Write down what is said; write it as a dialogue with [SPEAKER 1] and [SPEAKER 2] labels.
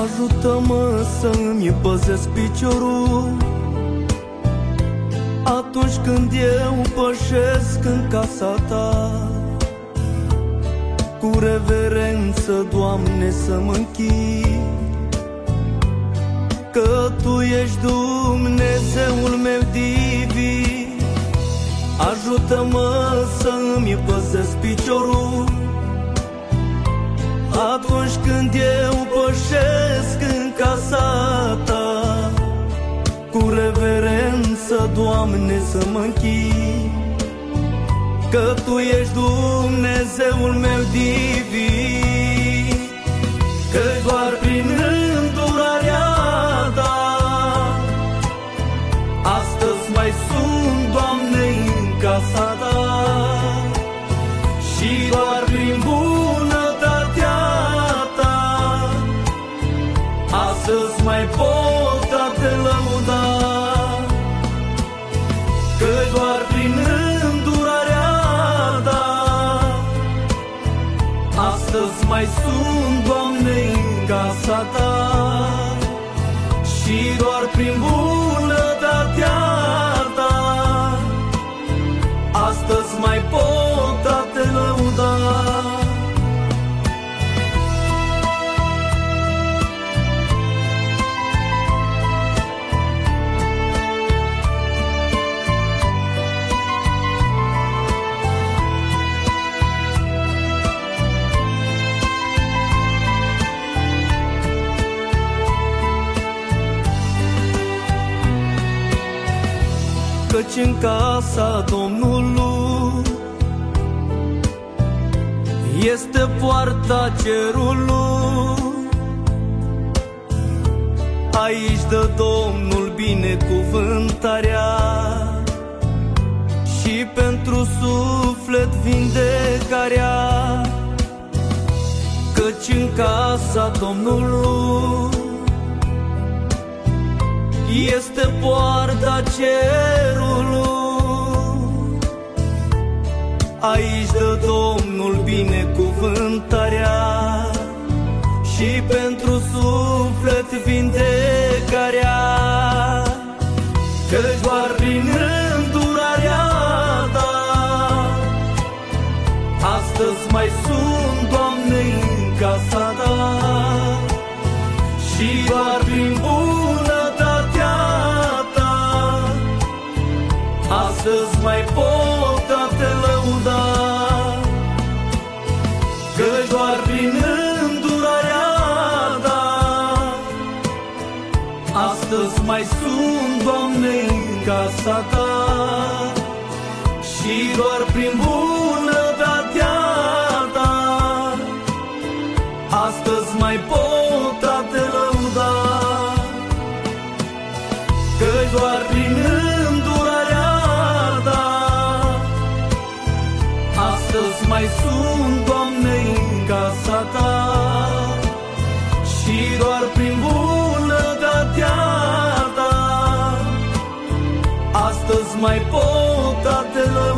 [SPEAKER 1] Ajută-mă să-mi păzesc piciorul atunci când eu pășesc în casa ta. Cu reverență, Doamne, să mă închin, că Tu ești Dumnezeul meu divin. Ajută-mă să-mi păzesc piciorul atunci când eu pășesc în casa Ta. Cu reverență, Doamne, să mă închin, că Tu ești Dumnezeul meu divin. Că doar prin îndurarea Ta astăzi mai sunt, Doamne, în casa Ta. Și doar prin bunătatea Ta astăzi mai pot a Te lăuda. Că doar prin îndurarea Ta astăzi mai sunt, Doamne, în casa Ta. Și doar prin bunătatea Ta astăzi mai pot a Te lăuda. Căci în casa Domnului este poarta cerului. Aici dă Domnul binecuvântarea și pentru suflet vindecarea. Căci în casa Domnului este poarta cerului. Aici dă Domnul binecuvântarea și pentru suflet vindecarea. Că doar prin îndurarea Ta astăzi mai sunt, Doamne, în casa Ta. Și doar prin bunătatea Ta astăzi mai pot a Te lăuda. Că doar prin îndurarea Ta astăzi mai sunt, Doamne, în casa Ta. Și doar prin bunătatea Ta astăzi mai pot a Te lăuda. Că doar prin îndurarea Ta astăzi mai sunt, Doamne, în casa Ta. Și doar prin bunătatea Ta astăzi mai pot a Te lăuda.